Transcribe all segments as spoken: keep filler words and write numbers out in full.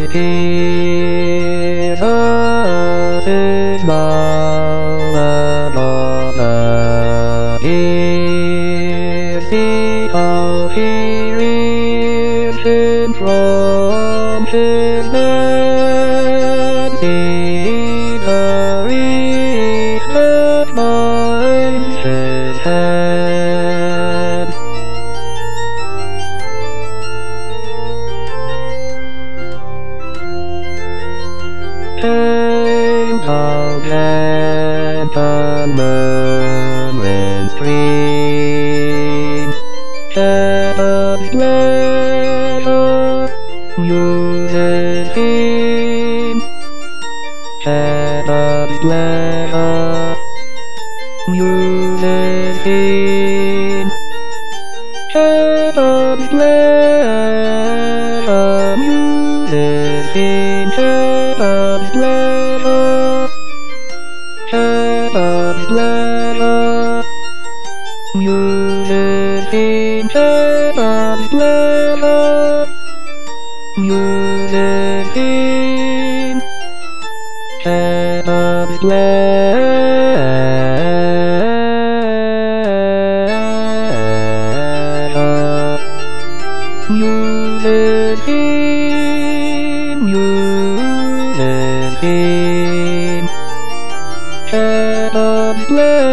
hear us is Maranatha. Hear thee how he rears him from his bed. See the wreath that binds his head. Came how glad the murmuring stream, heaven's pleasure, muses theme, heaven's pleasure, muses theme, heaven's pleasure, muses theme, heaven's pleasure, heaven's pleasure, muses theme, heaven's pleasure, muses theme, heaven's pleasure, muses theme, muses theme, heaven's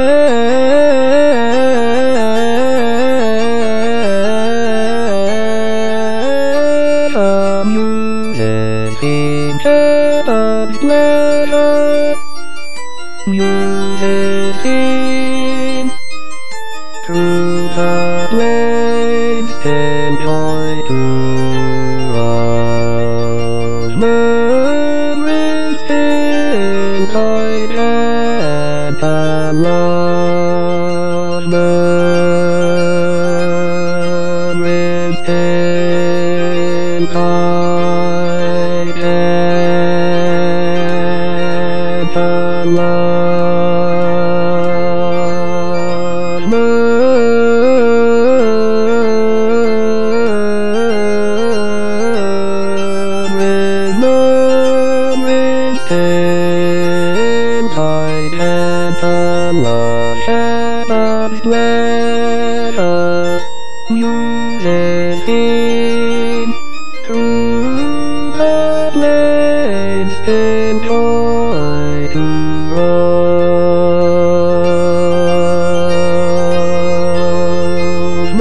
pleasure, muses theme, heaven's pleasure, muses theme. Through the blades in joy to us, murmuring in kind hand and love, murmuring in kind hand and love, murmuring, murmuring in kind hand and love, heaven's pleasure, muses theme. Through the blades in joy to us,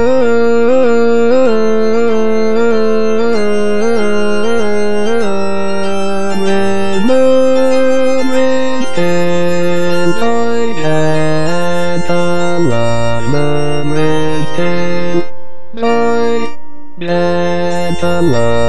murmuring, murmuring in kind hand and love, murmuring in kind hand and love.